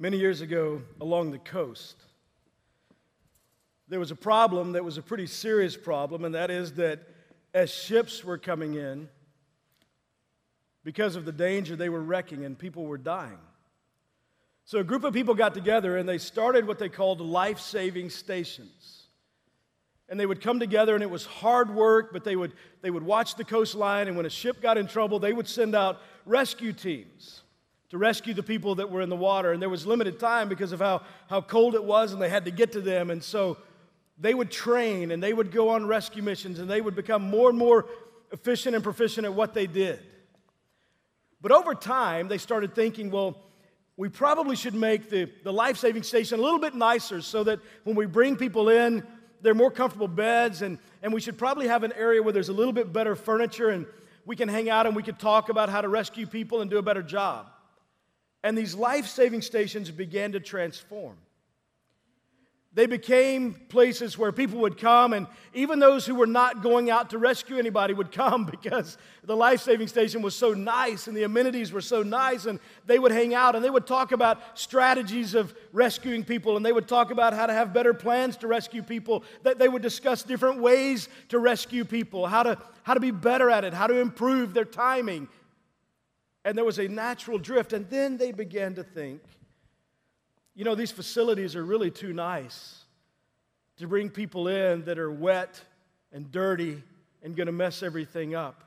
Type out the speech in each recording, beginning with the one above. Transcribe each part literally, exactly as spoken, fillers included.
Many years ago, along the coast, there was a problem that was a pretty serious problem, and that is that as ships were coming in, because of the danger, they were wrecking and people were dying. So a group of people got together and they started what they called life-saving stations. And they would come together, and it was hard work, but they would, they would watch the coastline, and when a ship got in trouble, they would send out rescue teams to rescue the people that were in the water. And there was limited time because of how, how cold it was, and they had to get to them. And so they would train, and they would go on rescue missions, and they would become more and more efficient and proficient at what they did. But over time, they started thinking, well, we probably should make the, the life-saving station a little bit nicer so that when we bring people in, they're more comfortable beds, and, and we should probably have an area where there's a little bit better furniture, and we can hang out and we can talk about how to rescue people and do a better job. And these life-saving stations began to transform. They became places where people would come, and even those who were not going out to rescue anybody would come because the life-saving station was so nice and the amenities were so nice, and they would hang out and they would talk about strategies of rescuing people, and they would talk about how to have better plans to rescue people, that they would discuss different ways to rescue people, how to, how to be better at it, how to improve their timing. And there was a natural drift, and then they began to think, you know, these facilities are really too nice to bring people in that are wet and dirty and going to mess everything up.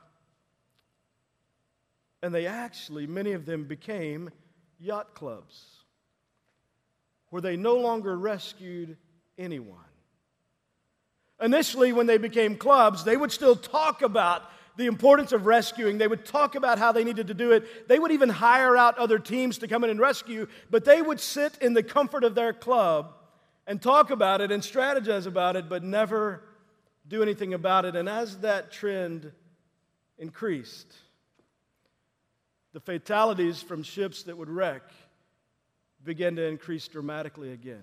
And they actually, many of them became yacht clubs where they no longer rescued anyone. Initially, when they became clubs, they would still talk about the importance of rescuing. They would talk about how they needed to do it. They would even hire out other teams to come in and rescue, but they would sit in the comfort of their club and talk about it and strategize about it, but never do anything about it. And as that trend increased, the fatalities from ships that would wreck began to increase dramatically again.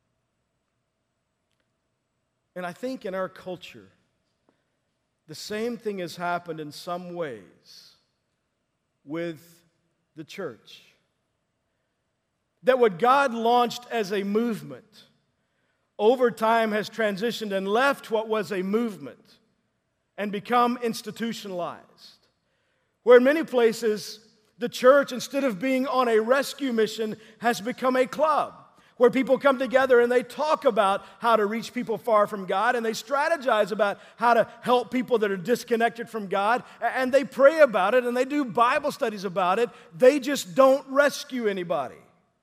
And I think in our culture, the same thing has happened in some ways with the church. That what God launched as a movement over time has transitioned and left what was a movement and become institutionalized. Where in many places, the church, instead of being on a rescue mission, has become a club, where people come together and they talk about how to reach people far from God, and they strategize about how to help people that are disconnected from God, and they pray about it, and they do Bible studies about it. They just don't rescue anybody.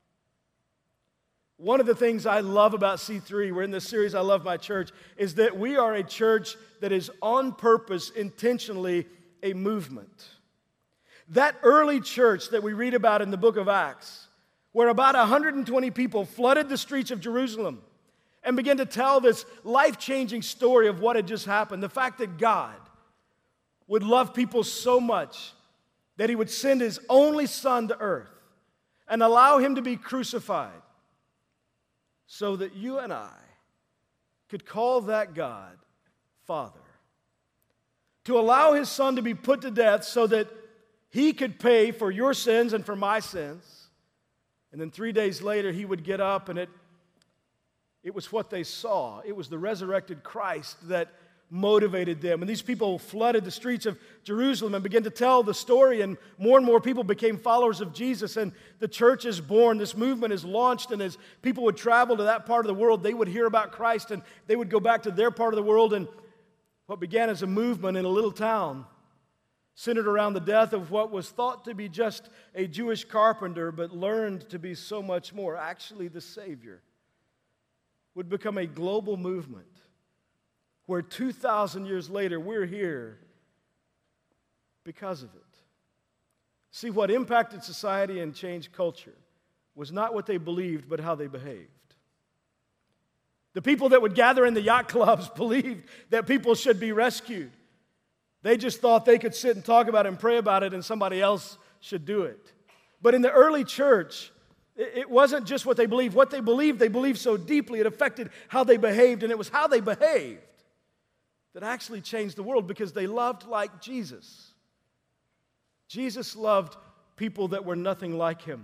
One of the things I love about C three, we're in this series, I Love My Church, is that we are a church that is on purpose, intentionally, a movement. That early church that we read about in the book of Acts, where about one hundred twenty people flooded the streets of Jerusalem and began to tell this life-changing story of what had just happened. The fact that God would love people so much that He would send His only Son to earth and allow Him to be crucified so that you and I could call that God Father. To allow His Son to be put to death so that He could pay for your sins and for my sins. And then three days later, He would get up, and it, it was what they saw. It was the resurrected Christ that motivated them. And these people flooded the streets of Jerusalem and began to tell the story, and more and more people became followers of Jesus, and the church is born. This movement is launched, and as people would travel to that part of the world, they would hear about Christ, and they would go back to their part of the world, and what began as a movement in a little town centered around the death of what was thought to be just a Jewish carpenter, but learned to be so much more, actually the Savior, would become a global movement where two thousand years later, we're here because of it. See, what impacted society and changed culture was not what they believed, but how they behaved. The people that would gather in the yacht clubs believed that people should be rescued. They just thought they could sit and talk about it and pray about it, and somebody else should do it. But in the early church, it wasn't just what they believed. What they believed, they believed so deeply, it affected how they behaved, and it was how they behaved that actually changed the world because they loved like Jesus. Jesus loved people that were nothing like Him.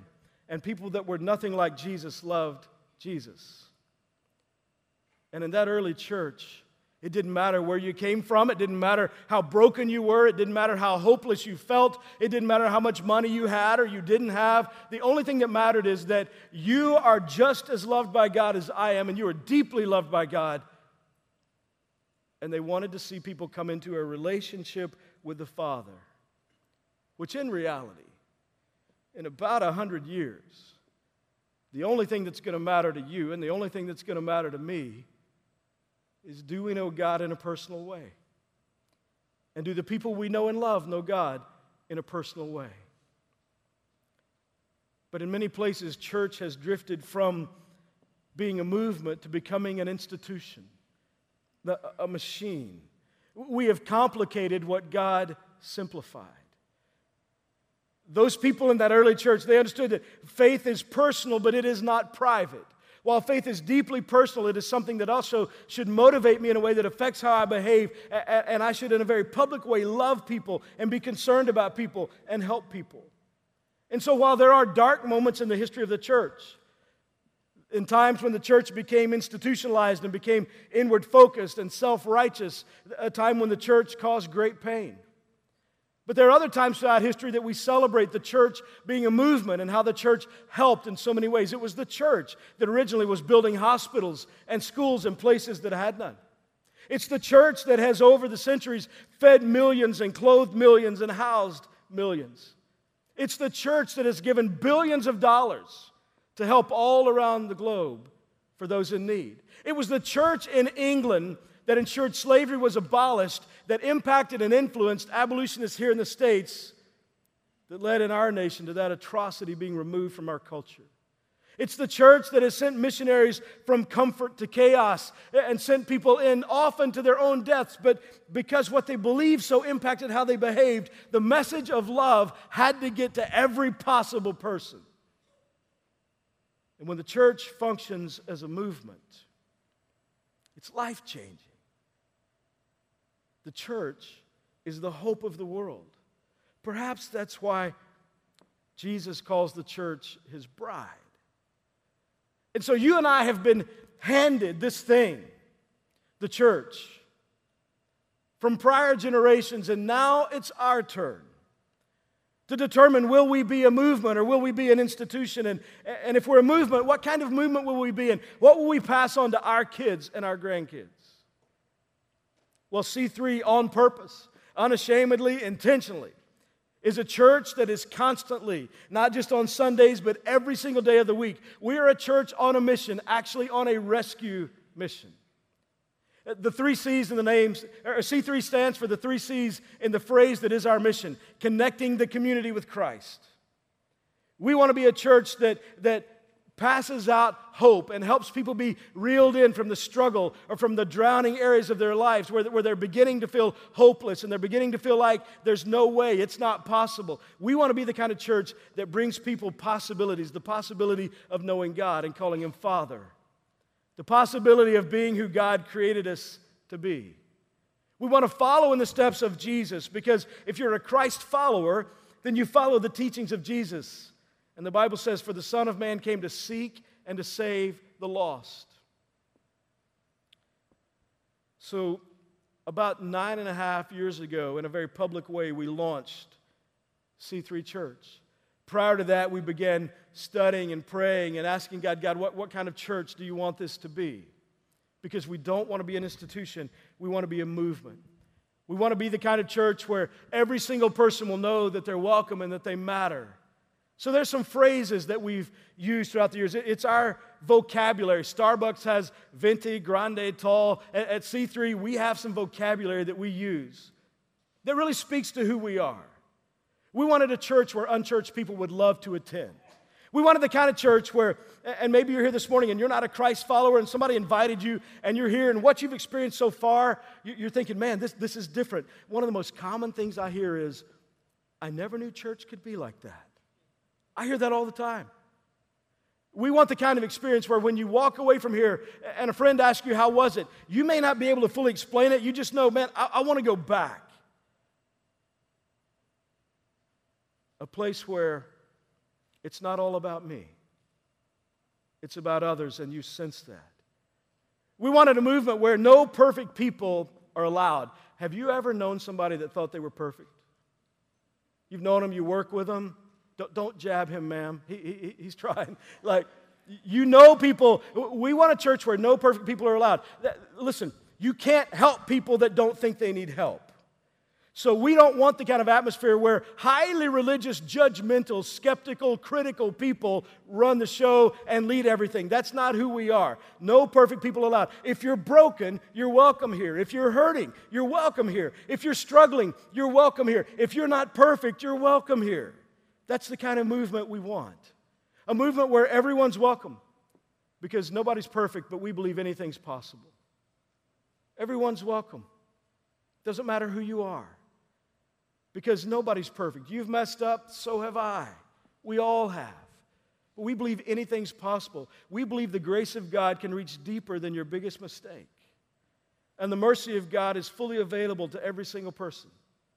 and people that were nothing like Jesus loved Jesus. And in that early church, it didn't matter where you came from. It didn't matter how broken you were. It didn't matter how hopeless you felt. It didn't matter how much money you had or you didn't have. The only thing that mattered is that you are just as loved by God as I am, and you are deeply loved by God. And they wanted to see people come into a relationship with the Father, which in reality, in about a hundred years, the only thing that's going to matter to you and the only thing that's going to matter to me is, do we know God in a personal way? And do the people we know and love know God in a personal way? But in many places, church has drifted from being a movement to becoming an institution, a machine. We have complicated what God simplified. Those people in that early church, they understood that faith is personal, but it is not private. While faith is deeply personal, it is something that also should motivate me in a way that affects how I behave, and I should, in a very public way, love people and be concerned about people and help people. And so while there are dark moments in the history of the church, in times when the church became institutionalized and became inward-focused and self-righteous, a time when the church caused great pain. But there are other times throughout history that we celebrate the church being a movement and how the church helped in so many ways. It was the church that originally was building hospitals and schools in places that had none. It's the church that has over the centuries fed millions and clothed millions and housed millions. It's the church that has given billions of dollars to help all around the globe for those in need. It was the church in England that ensured slavery was abolished, that impacted and influenced abolitionists here in the States, that led in our nation to that atrocity being removed from our culture. It's the church that has sent missionaries from comfort to chaos and sent people in often to their own deaths, but because what they believed so impacted how they behaved, the message of love had to get to every possible person. And when the church functions as a movement, it's life-changing. The church is the hope of the world. Perhaps that's why Jesus calls the church his bride. And so you and I have been handed this thing, the church, from prior generations, and now it's our turn to determine, will we be a movement or will we be an institution? And, and if we're a movement, what kind of movement will we be in? What will we pass on to our kids and our grandkids? Well, C three, on purpose, unashamedly, intentionally, is a church that is constantly, not just on Sundays, but every single day of the week. We are a church on a mission, actually on a rescue mission. The three C's in the names, or C three stands for the three C's in the phrase that is our mission: connecting the community with Christ. We want to be a church that, that passes out hope and helps people be reeled in from the struggle or from the drowning areas of their lives where, where they're beginning to feel hopeless and they're beginning to feel like there's no way, it's not possible. We want to be the kind of church that brings people possibilities, the possibility of knowing God and calling Him Father, the possibility of being who God created us to be. We want to follow in the steps of Jesus, because if you're a Christ follower, then you follow the teachings of Jesus. And the Bible says, for the Son of Man came to seek and to save the lost. So about nine and a half years ago, in a very public way, we launched C three Church. Prior to that, we began studying and praying and asking God, God, what, what kind of church do you want this to be? Because we don't want to be an institution. We want to be a movement. We want to be the kind of church where every single person will know that they're welcome and that they matter. So there's some phrases that we've used throughout the years. It's our vocabulary. Starbucks has venti, grande, tall. At C three, we have some vocabulary that we use that really speaks to who we are. We wanted a church where unchurched people would love to attend. We wanted the kind of church where, and maybe you're here this morning and you're not a Christ follower and somebody invited you and you're here and what you've experienced so far, you're thinking, man, this, this is different. One of the most common things I hear is, I never knew church could be like that. I hear that all the time. We want the kind of experience where when you walk away from here and a friend asks you, how was it? You may not be able to fully explain it. You just know, man, I, I want to go back. A place where It's not all about me. It's about others, and you sense that. We wanted a movement where no perfect people are allowed. Have you ever known somebody that thought they were perfect? You've known them, you work with them. Don't, don't jab him, ma'am. He, he, he's trying. Like, you know people. We want a church where no perfect people are allowed. Listen, you can't help people that don't think they need help. So we don't want the kind of atmosphere where highly religious, judgmental, skeptical, critical people run the show and lead everything. That's not who we are. No perfect people allowed. If you're broken, you're welcome here. If you're hurting, you're welcome here. If you're struggling, you're welcome here. If you're not perfect, you're welcome here. That's the kind of movement we want. A movement where everyone's welcome, because nobody's perfect, but we believe anything's possible. Everyone's welcome. Doesn't matter who you are. Because nobody's perfect. You've messed up, so have I. We all have. But we believe anything's possible. We believe the grace of God can reach deeper than your biggest mistake. And the mercy of God is fully available to every single person.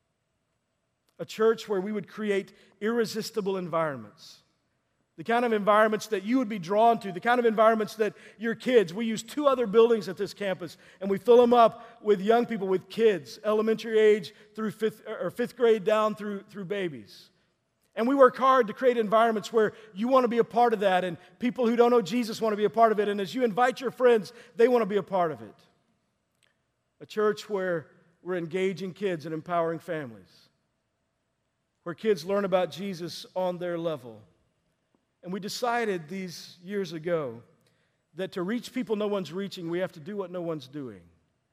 A church where we would create irresistible environments. The kind of environments that you would be drawn to, the kind of environments that your kids, we use two other buildings at this campus, and we fill them up with young people, with kids, elementary age through fifth, or fifth grade down through, through babies. And we work hard to create environments where you want to be a part of that, and people who don't know Jesus want to be a part of it, and as you invite your friends, they want to be a part of it. A church where we're engaging kids and empowering families, where kids learn about Jesus on their level. And we decided these years ago that to reach people no one's reaching, we have to do what no one's doing.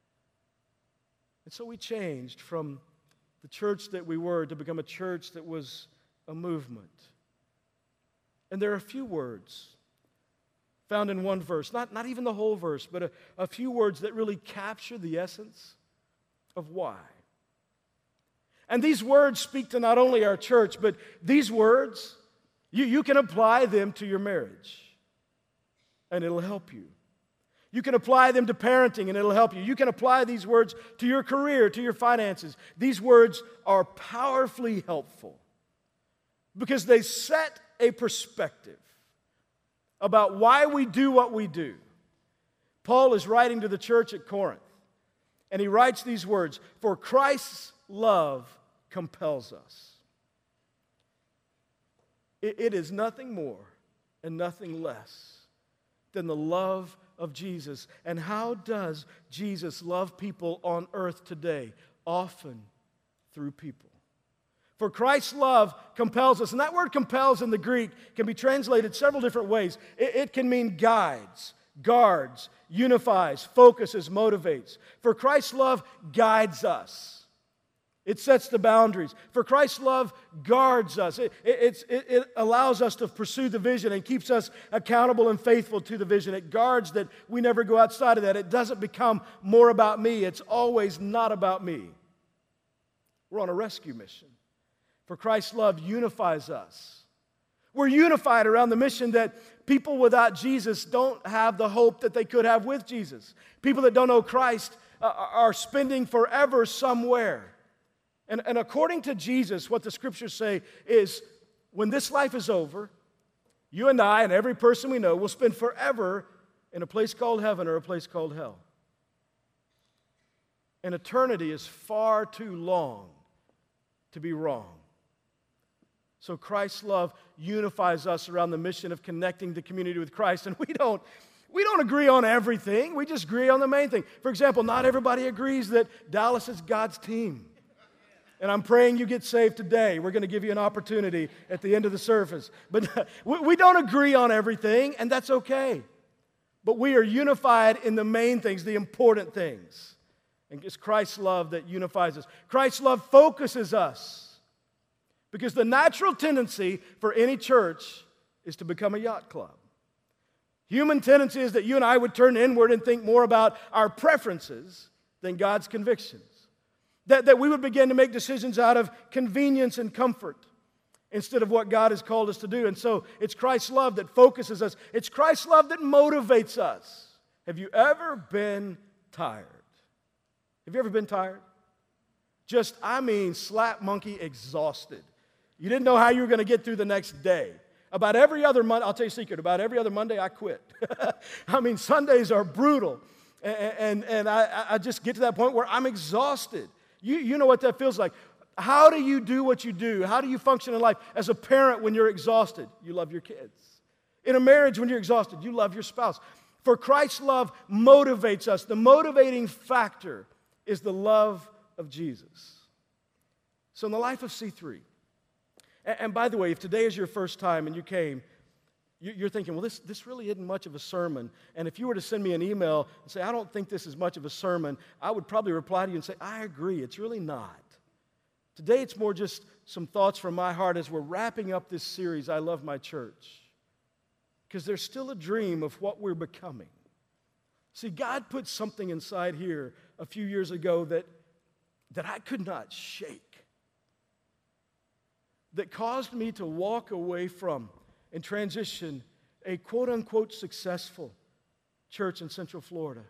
And so we changed from the church that we were to become a church that was a movement. And there are a few words found in one verse, not, not even the whole verse, but a, a few words that really capture the essence of why. And these words speak to not only our church, but these words, You, you can apply them to your marriage, and it'll help you. You can apply them to parenting, and it'll help you. You can apply these words to your career, to your finances. These words are powerfully helpful because they set a perspective about why we do what we do. Paul is writing to the church at Corinth, and he writes these words, "For Christ's love compels us." It is nothing more and nothing less than the love of Jesus. And how does Jesus love people on earth today? Often through people. For Christ's love compels us. And that word compels in the Greek can be translated several different ways. It, it can mean guides, guards, unifies, focuses, motivates. For Christ's love guides us. It sets the boundaries. For Christ's love guards us. It, it, it, it allows us to pursue the vision and keeps us accountable and faithful to the vision. It guards that we never go outside of that. It doesn't become more about me. It's always not about me. We're on a rescue mission. For Christ's love unifies us. We're unified around the mission that people without Jesus don't have the hope that they could have with Jesus. People that don't know Christ uh, are spending forever somewhere. And, and according to Jesus, what the Scriptures say is, when this life is over, you and I and every person we know will spend forever in a place called heaven or a place called hell. And eternity is far too long to be wrong. So Christ's love unifies us around the mission of connecting the community with Christ. And we don't, we don't agree on everything. We just agree on the main thing. For example, not everybody agrees that Dallas is God's team. And I'm praying you get saved today. We're going to give you an opportunity at the end of the service. But we don't agree on everything, and that's okay. But we are unified in the main things, the important things. And it's Christ's love that unifies us. Christ's love focuses us. Because the natural tendency for any church is to become a yacht club. Human tendency is that you and I would turn inward and think more about our preferences than God's convictions. That, that we would begin to make decisions out of convenience and comfort instead of what God has called us to do. And so it's Christ's love that focuses us. It's Christ's love that motivates us. Have you ever been tired? Have you ever been tired? Just, I mean, slap monkey exhausted. You didn't know how you were going to get through the next day. About every other Monday, I'll tell you a secret, about every other Monday I quit. I mean, Sundays are brutal. And, and, and I, I just get to that point where I'm exhausted. You, you know what that feels like. How do you do what you do? How do you function in life? As a parent, when you're exhausted, you love your kids. In a marriage, when you're exhausted, you love your spouse. For Christ's love motivates us. The motivating factor is the love of Jesus. So in the life of C three, and, and by the way, if today is your first time and you came, you, you're thinking, well, this, this really isn't much of a sermon. And if you were to send me an email and say, I don't think this is much of a sermon, I would probably reply to you and say, I agree, it's really not. Today it's more just some thoughts from my heart as we're wrapping up this series, I Love My Church. Because there's still a dream of what we're becoming. See, God put something inside here a few years ago that, that I could not shake. That caused me to walk away from and transition a quote-unquote successful church in Central Florida.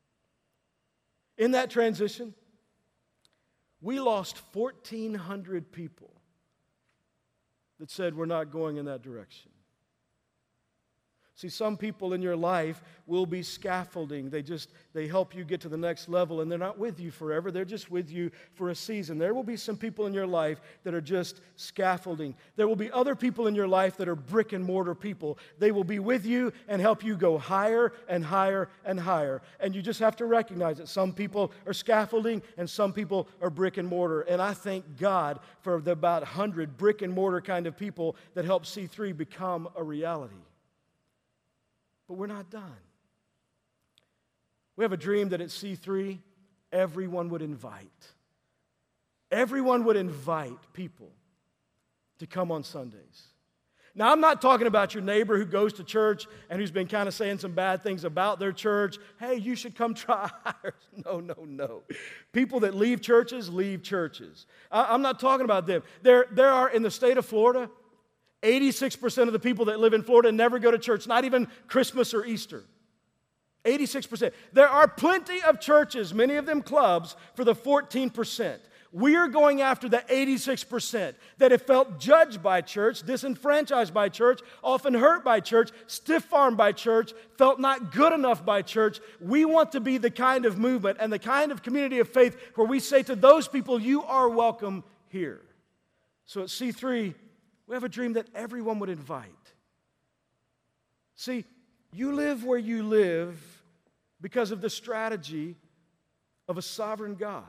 In that transition, we lost fourteen hundred people that said we're not going in that direction. See, some people in your life will be scaffolding. They just, they help you get to the next level, and they're not with you forever. They're just with you for a season. There will be some people in your life that are just scaffolding. There will be other people in your life that are brick and mortar people. They will be with you and help you go higher and higher and higher. And you just have to recognize that some people are scaffolding and some people are brick and mortar. And I thank God for the about one hundred brick and mortar kind of people that help C three become a reality. But we're not done. We have a dream that at C three, everyone would invite. Everyone would invite people to come on Sundays. Now, I'm not talking about your neighbor who goes to church and who's been kind of saying some bad things about their church. Hey, you should come try ours. No, no, no. People that leave churches, leave churches. I'm not talking about them. There, there are, in the state of Florida, eighty-six percent of the people that live in Florida never go to church, not even Christmas or Easter. eighty-six percent. There are plenty of churches, many of them clubs, for the fourteen percent. We are going after the eighty-six percent that have felt judged by church, disenfranchised by church, often hurt by church, stiff-armed by church, felt not good enough by church. We want to be the kind of movement and the kind of community of faith where we say to those people, you are welcome here. So at C three, we have a dream that everyone would invite. See, you live where you live because of the strategy of a sovereign God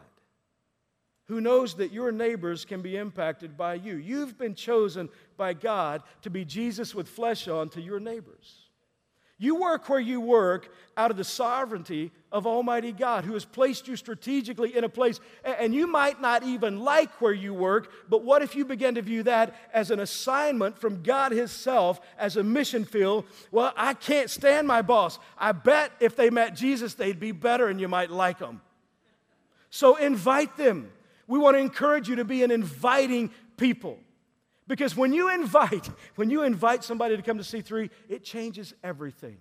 who knows that your neighbors can be impacted by you. You've been chosen by God to be Jesus with flesh on to your neighbors. You work where you work out of the sovereignty of Almighty God who has placed you strategically in a place, and you might not even like where you work, but what if you begin to view that as an assignment from God Himself as a mission field? Well, I can't stand my boss. I bet if they met Jesus, they'd be better and you might like them. So invite them. We want to encourage you to be an inviting people. Because when you invite, when you invite somebody to come to C three, it changes everything.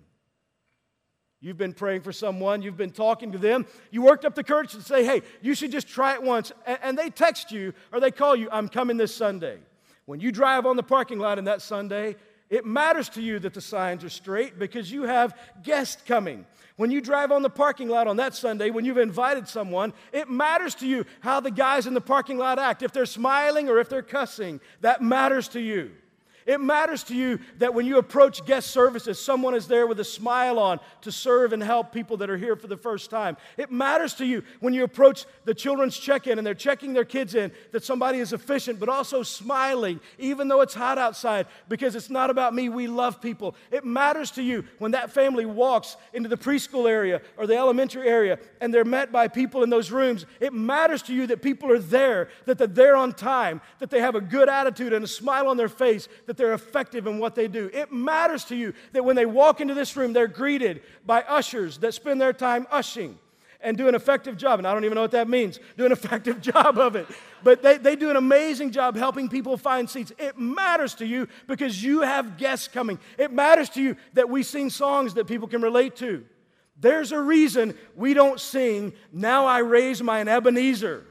You've been praying for someone, you've been talking to them, you worked up the courage to say, hey, you should just try it once. And they text you or they call you, I'm coming this Sunday. When you drive on the parking lot on that Sunday, it matters to you that the signs are straight because you have guests coming. When you drive on the parking lot on that Sunday, when you've invited someone, it matters to you how the guys in the parking lot act. If they're smiling or if they're cussing, that matters to you. It matters to you that when you approach guest services, someone is there with a smile on to serve and help people that are here for the first time. It matters to you when you approach the children's check-in and they're checking their kids in that somebody is efficient but also smiling even though it's hot outside because it's not about me, we love people. It matters to you when that family walks into the preschool area or the elementary area and they're met by people in those rooms. It matters to you that people are there, that they're there on time, that they have a good attitude and a smile on their face, that they're effective in what they do. It matters to you that when they walk into this room, they're greeted by ushers that spend their time ushing and do an effective job. And I don't even know what that means, do an effective job of it. But they, they do an amazing job helping people find seats. It matters to you because you have guests coming. It matters to you that we sing songs that people can relate to. There's a reason we don't sing, Now I Raise Mine Ebenezer.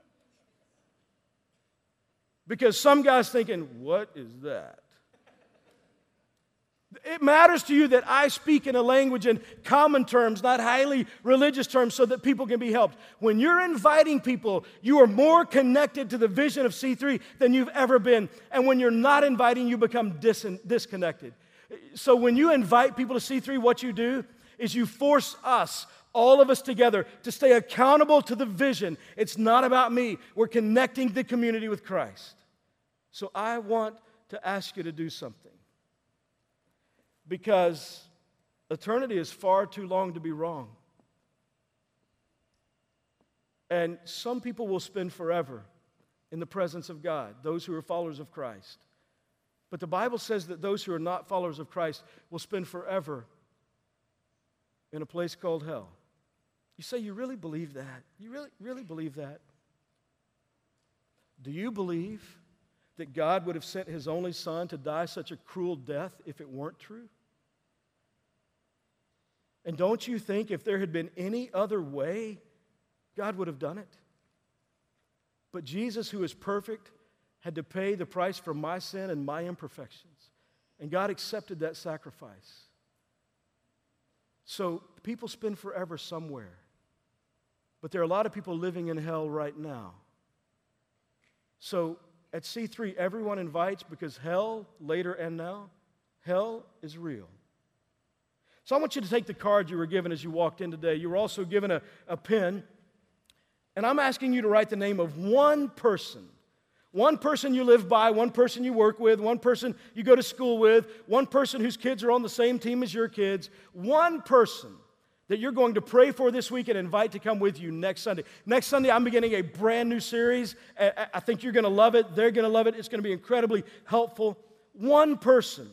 Because some guy's thinking, what is that? It matters to you that I speak in a language in common terms, not highly religious terms, so that people can be helped. When you're inviting people, you are more connected to the vision of C three than you've ever been. And when you're not inviting, you become dis- disconnected. So when you invite people to C three, what you do is you force us, all of us together, to stay accountable to the vision. It's not about me. We're connecting the community with Christ. So I want to ask you to do something. Because eternity is far too long to be wrong. And some people will spend forever in the presence of God, those who are followers of Christ. But the Bible says that those who are not followers of Christ will spend forever in a place called hell. You say, you really believe that? You really, really believe that? Do you believe that God would have sent His only Son to die such a cruel death if it weren't true? And don't you think if there had been any other way, God would have done it? But Jesus, who is perfect, had to pay the price for my sin and my imperfections. And God accepted that sacrifice. So people spend forever somewhere. But there are a lot of people living in hell right now. So at C three, everyone invites because hell, later and now, hell is real. So I want you to take the card you were given as you walked in today. You were also given a, a pen. And I'm asking you to write the name of one person. One person you live by, one person you work with, one person you go to school with, one person whose kids are on the same team as your kids, one person that you're going to pray for this week and invite to come with you next Sunday. Next Sunday, I'm beginning a brand new series. I think you're going to love it. They're going to love it. It's going to be incredibly helpful. One person.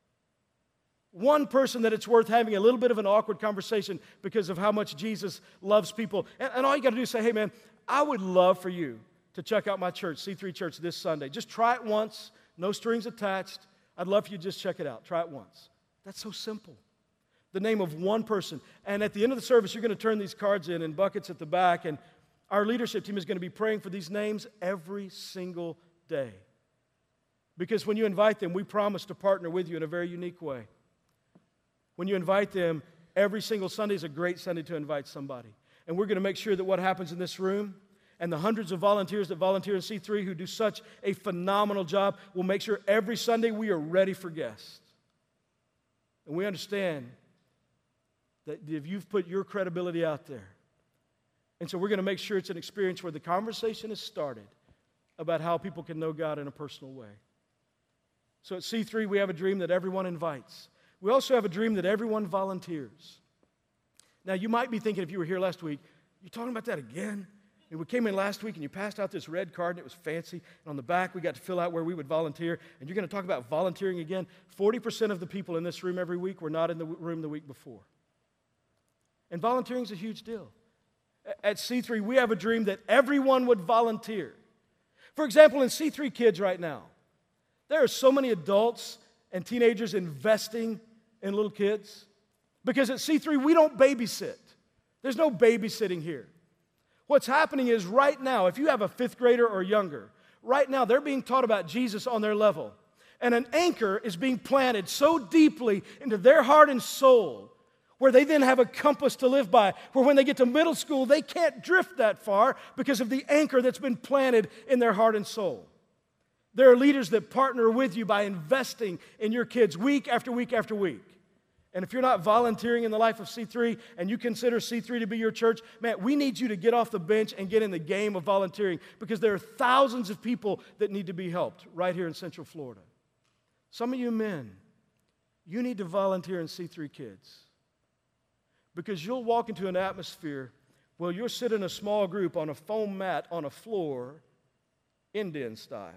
One person that it's worth having a little bit of an awkward conversation because of how much Jesus loves people. And, and all you got to do is say, hey, man, I would love for you to check out my church, C three Church, this Sunday. Just try it once. No strings attached. I'd love for you to just check it out. Try it once. That's so simple. The name of one person. And at the end of the service, you're going to turn these cards in in buckets at the back. And our leadership team is going to be praying for these names every single day. Because when you invite them, we promise to partner with you in a very unique way. When you invite them, every single Sunday is a great Sunday to invite somebody. And we're going to make sure that what happens in this room and the hundreds of volunteers that volunteer in C three who do such a phenomenal job, will make sure every Sunday we are ready for guests. And we understand that if you've put your credibility out there. And so we're going to make sure it's an experience where the conversation is started about how people can know God in a personal way. So at C three, we have a dream that everyone invites. We also have a dream that everyone volunteers. Now, you might be thinking, if you were here last week, you're talking about that again? And we came in last week and you passed out this red card and it was fancy. And on the back, we got to fill out where we would volunteer. And you're going to talk about volunteering again? forty percent of the people in this room every week were not in the room the week before. And volunteering is a huge deal. At C three, we have a dream that everyone would volunteer. For example, in C three Kids right now, there are so many adults and teenagers investing in little kids. Because at C three, we don't babysit. There's no babysitting here. What's happening is right now, if you have a fifth grader or younger, right now they're being taught about Jesus on their level. And an anchor is being planted so deeply into their heart and soul where they then have a compass to live by, where when they get to middle school, they can't drift that far because of the anchor that's been planted in their heart and soul. There are leaders that partner with you by investing in your kids week after week after week. And if you're not volunteering in the life of C three and you consider C three to be your church, man, we need you to get off the bench and get in the game of volunteering because there are thousands of people that need to be helped right here in Central Florida. Some of you men, you need to volunteer in C three Kids because you'll walk into an atmosphere where you'll sit in a small group on a foam mat on a floor, Indian style.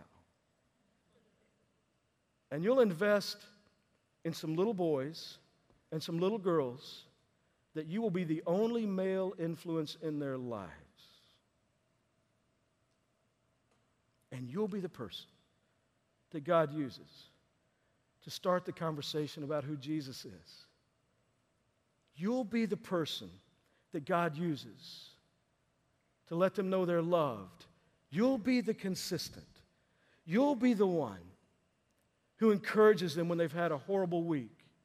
And you'll invest in some little boys and some little girls that you will be the only male influence in their lives. And you'll be the person that God uses to start the conversation about who Jesus is. You'll be the person that God uses to let them know they're loved. You'll be the consistent. You'll be the one who encourages them when they've had a horrible week.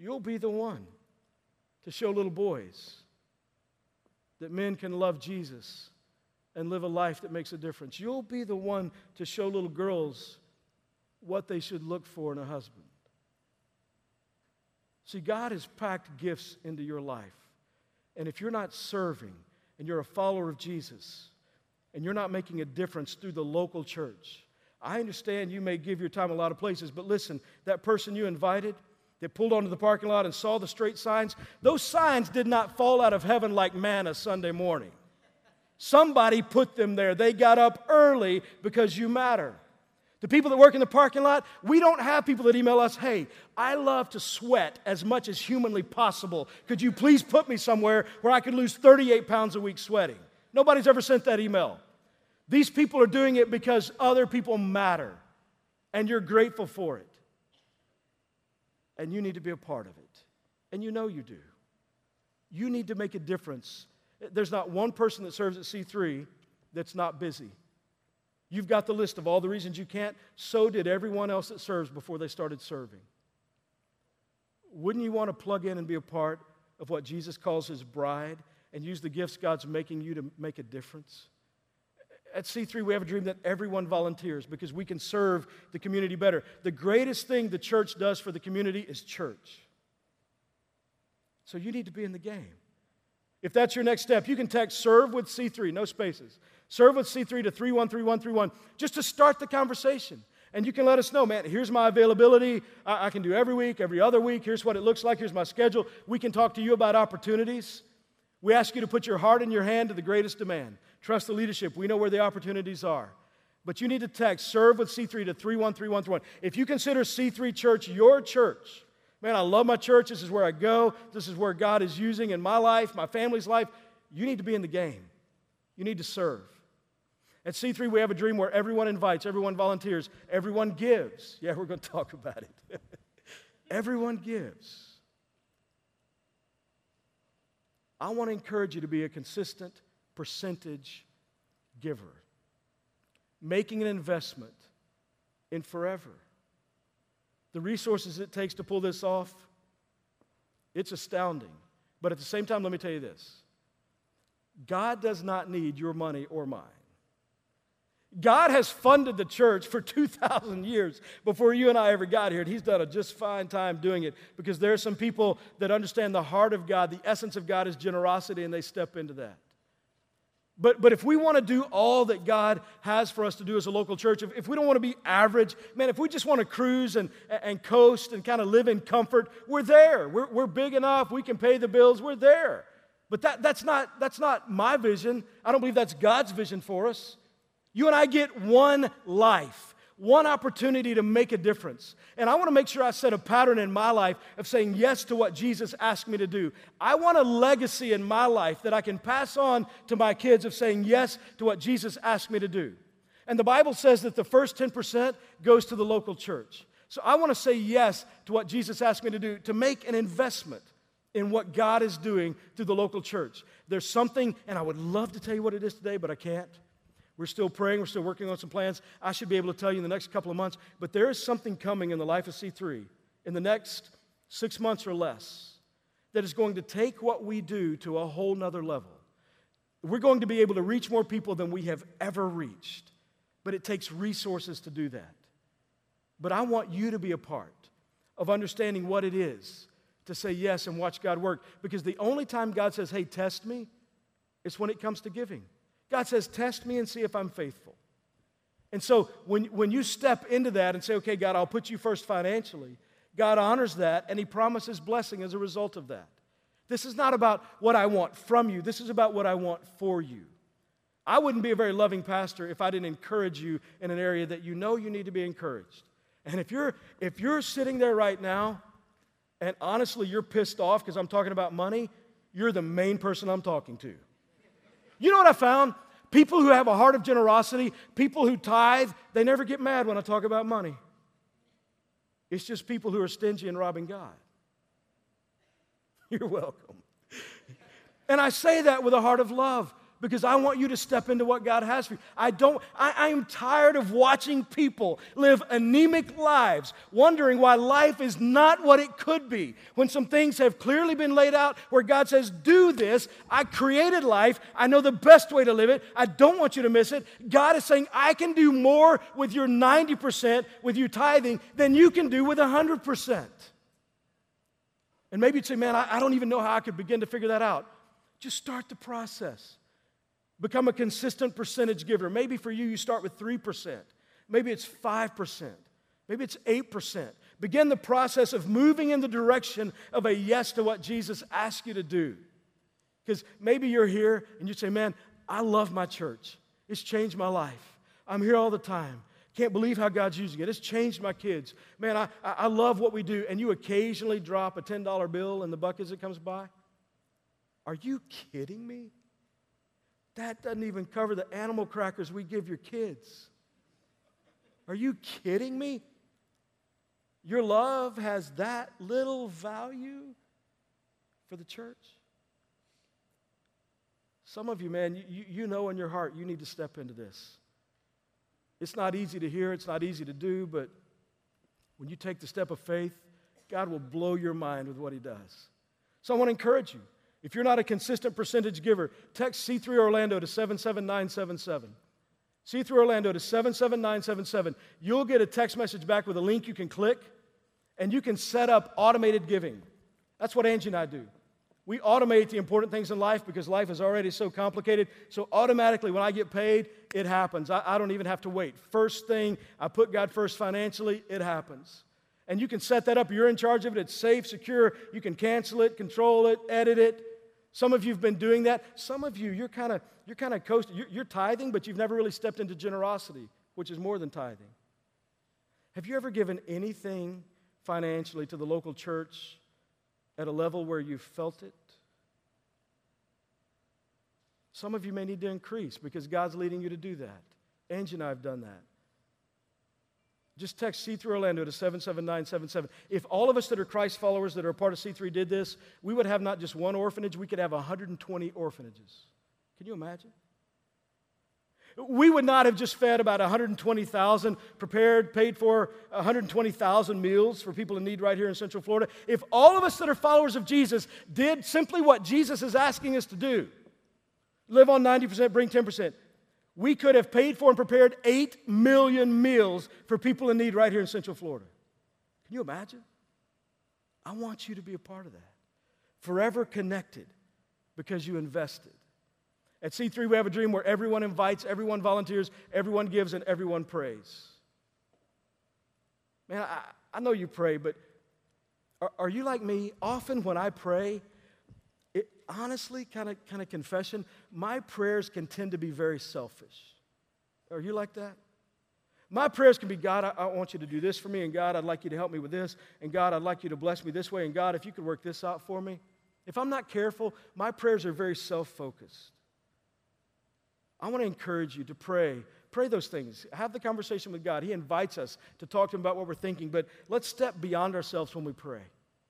you'll be the one to show little boys that men can love Jesus and live a life that makes a difference. You'll be the one to show little girls what they should look for in a husband. See, God has packed gifts into your life. And if you're not serving and you're a follower of Jesus and you're not making a difference through the local church, I understand you may give your time a lot of places, but listen, that person you invited that pulled onto the parking lot and saw the straight signs, those signs did not fall out of heaven like manna Sunday morning. Somebody put them there. They got up early because you matter. The people that work in the parking lot, we don't have people that email us, hey, I love to sweat as much as humanly possible. Could you please put me somewhere where I could lose thirty-eight pounds a week sweating? Nobody's ever sent that email. These people are doing it because other people matter, and you're grateful for it. And you need to be a part of it. And you know you do. You need to make a difference. There's not one person that serves at C three that's not busy. You've got the list of all the reasons you can't. So did everyone else that serves before they started serving. Wouldn't you want to plug in and be a part of what Jesus calls His bride and use the gifts God's making you to make a difference? At C three, we have a dream that everyone volunteers because we can serve the community better. The greatest thing the church does for the community is church. So you need to be in the game. If that's your next step, you can text serve with C three, no spaces. Serve with C three to three one three one three one just to start the conversation. And you can let us know, man, here's my availability. I, I can do every week, every other week. Here's what it looks like. Here's my schedule. We can talk to you about opportunities. We ask you to put your heart in your hand to the greatest demand. Trust the leadership. We know where the opportunities are. But you need to text serve with C three to three one three one three one. If you consider C three Church your church, man, I love my church. This is where I go. This is where God is using in my life, my family's life. You need to be in the game. You need to serve. At C three, we have a dream where everyone invites, everyone volunteers, everyone gives. Yeah, we're going to talk about it. Everyone gives. I want to encourage you to be a consistent percentage giver, making an investment in forever. The resources it takes to pull this off, it's astounding. But at the same time, let me tell you this. God does not need your money or mine. God has funded the church for two thousand years before you and I ever got here, and He's done a just fine time doing it because there are some people that understand the heart of God, the essence of God is generosity, and they step into that. But, but if we want to do all that God has for us to do as a local church, if, if we don't want to be average, man, if we just want to cruise and, and coast and kind of live in comfort, we're there. We're, we're big enough. We can pay the bills. We're there. But that, that's not, that's not my vision. I don't believe that's God's vision for us. You and I get one life, one opportunity to make a difference. And I want to make sure I set a pattern in my life of saying yes to what Jesus asked me to do. I want a legacy in my life that I can pass on to my kids of saying yes to what Jesus asked me to do. And the Bible says that the first ten percent goes to the local church. So I want to say yes to what Jesus asked me to do, to make an investment in what God is doing through the local church. There's something, and I would love to tell you what it is today, but I can't. We're still praying. We're still working on some plans. I should be able to tell you in the next couple of months. But there is something coming in the life of C three in the next six months or less that is going to take what we do to a whole nother level. We're going to be able to reach more people than we have ever reached. But it takes resources to do that. But I want you to be a part of understanding what it is to say yes and watch God work. Because the only time God says, hey, test me, is when it comes to giving. God says, test me and see if I'm faithful. And so when, when you step into that and say, okay, God, I'll put you first financially, God honors that and He promises blessing as a result of that. This is not about what I want from you. This is about what I want for you. I wouldn't be a very loving pastor if I didn't encourage you in an area that you know you need to be encouraged. And if you're, if you're sitting there right now and honestly you're pissed off because I'm talking about money, you're the main person I'm talking to. You know what I found? People who have a heart of generosity, people who tithe, they never get mad when I talk about money. It's just people who are stingy and robbing God. You're welcome. And I say that with a heart of love Because I want you to step into what God has for you. I don't, I, I am tired of watching people live anemic lives, wondering why life is not what it could be. When some things have clearly been laid out where God says, do this. I created life. I know the best way to live it. I don't want you to miss it. God is saying, I can do more with your ninety percent, with you tithing, than you can do with one hundred percent. And maybe you'd say, man, I, I don't even know how I could begin to figure that out. Just start the process. Become a consistent percentage giver. Maybe for you, you start with three percent. Maybe it's five percent. Maybe it's eight percent. Begin the process of moving in the direction of a yes to what Jesus asked you to do. Because maybe you're here and you say, man, I love my church. It's changed my life. I'm here all the time. Can't believe how God's using it. It's changed my kids. Man, I, I love what we do. And you occasionally drop a ten dollar bill in the bucket as it comes by. Are you kidding me? That doesn't even cover the animal crackers we give your kids. Are you kidding me? Your love has that little value for the church? Some of you, man, you, you know in your heart you need to step into this. It's not easy to hear, it's not easy to do, but when you take the step of faith, God will blow your mind with what He does. So I want to encourage you. If you're not a consistent percentage giver, text C three Orlando to seven seven nine seven seven. C three Orlando to seven seven nine seven seven. You'll get a text message back with a link you can click, and you can set up automated giving. That's what Angie and I do. We automate the important things in life because life is already so complicated. So automatically when I get paid, it happens. I, I don't even have to wait. First thing, I put God first financially, it happens. And you can set that up. You're in charge of it. It's safe, secure. You can cancel it, control it, edit it. Some of you have been doing that. Some of you, you're kind of you're kind of coasting. You're, you're tithing, but you've never really stepped into generosity, which is more than tithing. Have you ever given anything financially to the local church at a level where you felt it? Some of you may need to increase because God's leading you to do that. Angie and I have done that. Just text C three Orlando to seven seven nine seven seven. If all of us that are Christ followers that are a part of C three did this, we would have not just one orphanage, we could have one hundred twenty orphanages. Can you imagine? We would not have just fed about one hundred twenty thousand, prepared, paid for one hundred twenty thousand meals for people in need right here in Central Florida. If all of us that are followers of Jesus did simply what Jesus is asking us to do, live on ninety percent, bring ten percent, we could have paid for and prepared eight million meals for people in need right here in Central Florida. Can you imagine? I want you to be a part of that. Forever connected because you invested. At C three, we have a dream where everyone invites, everyone volunteers, everyone gives, and everyone prays. Man, I, I know you pray, but are, are you like me? Often when I pray, it, honestly, kind of kind of confession, my prayers can tend to be very selfish. Are you like that? My prayers can be, God, I, I want you to do this for me, and God, I'd like you to help me with this, and God, I'd like you to bless me this way, and God, if you could work this out for me. If I'm not careful, my prayers are very self-focused. I want to encourage you to pray. Pray those things. Have the conversation with God. He invites us to talk to Him about what we're thinking, but let's step beyond ourselves when we pray.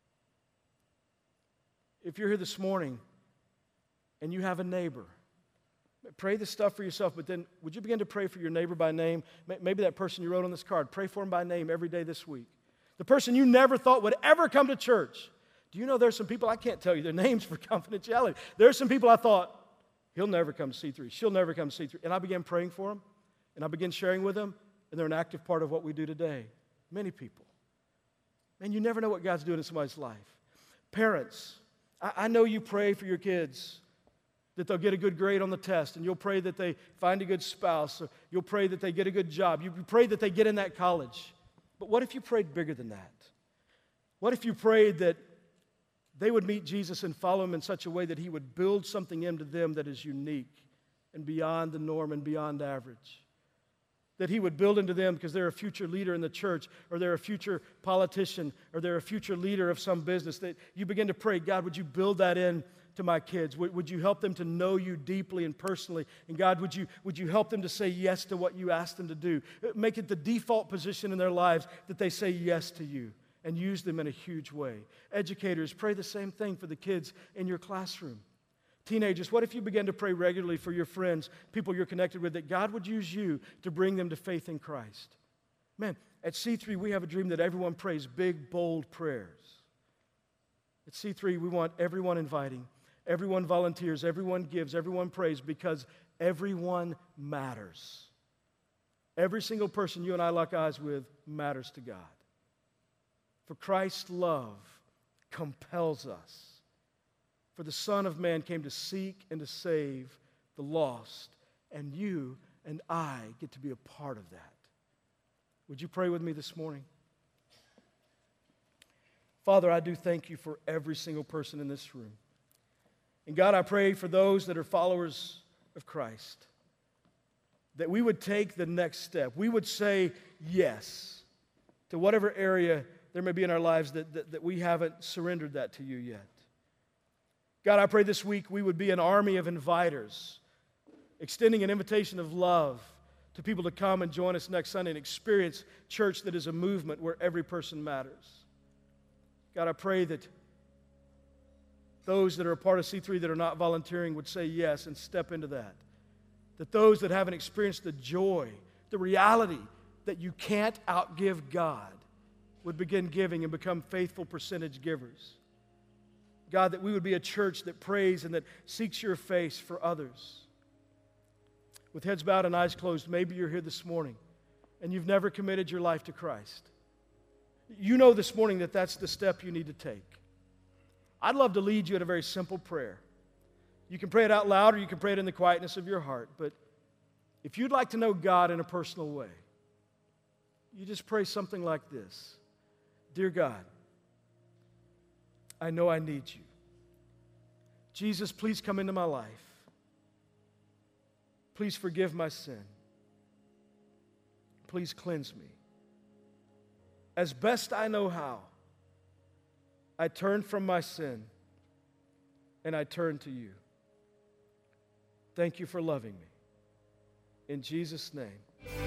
If you're here this morning and you have a neighbor, pray this stuff for yourself, but then would you begin to pray for your neighbor by name? Maybe that person you wrote on this card, pray for him by name every day this week. The person you never thought would ever come to church. Do you know there's some people, I can't tell you their names for confidentiality. There's some people I thought, he'll never come to C three. She'll never come to C three. And I began praying for them, and I began sharing with them, and they're an active part of what we do today. Many people. Man, you never know what God's doing in somebody's life. Parents, I, I know you pray for your kids that they'll get a good grade on the test, and you'll pray that they find a good spouse, or you'll pray that they get a good job. You pray that they get in that college. But what if you prayed bigger than that? What if you prayed that they would meet Jesus and follow Him in such a way that He would build something into them that is unique and beyond the norm and beyond average? That He would build into them because they're a future leader in the church, or they're a future politician, or they're a future leader of some business. That you begin to pray, God, would you build that in to my kids? Would, would you help them to know you deeply and personally? And God, would you, would you help them to say yes to what you asked them to do? Make it the default position in their lives that they say yes to you. And use them in a huge way. Educators, pray the same thing for the kids in your classroom. Teenagers, what if you began to pray regularly for your friends, people you're connected with, that God would use you to bring them to faith in Christ? Man, at C three, we have a dream that everyone prays big, bold prayers. At C three, we want everyone inviting, everyone volunteers, everyone gives, everyone prays, because everyone matters. Every single person you and I lock eyes with matters to God. For Christ's love compels us. For the Son of Man came to seek and to save the lost, and you and I get to be a part of that. Would you pray with me this morning? Father, I do thank you for every single person in this room. And God, I pray for those that are followers of Christ, that we would take the next step. We would say yes to whatever area there may be in our lives that, that, that we haven't surrendered that to you yet. God, I pray this week we would be an army of inviters, extending an invitation of love to people to come and join us next Sunday and experience church that is a movement where every person matters. God, I pray that those that are a part of C three that are not volunteering would say yes and step into that. That those that haven't experienced the joy, the reality that you can't outgive God, would begin giving and become faithful percentage givers. God, that we would be a church that prays and that seeks your face for others. With heads bowed and eyes closed, maybe you're here this morning and you've never committed your life to Christ. You know this morning that that's the step you need to take. I'd love to lead you in a very simple prayer. You can pray it out loud or you can pray it in the quietness of your heart. But if you'd like to know God in a personal way, you just pray something like this. Dear God, I know I need you. Jesus, please come into my life. Please forgive my sin. Please cleanse me. As best I know how, I turn from my sin and I turn to you. Thank you for loving me. In Jesus' name.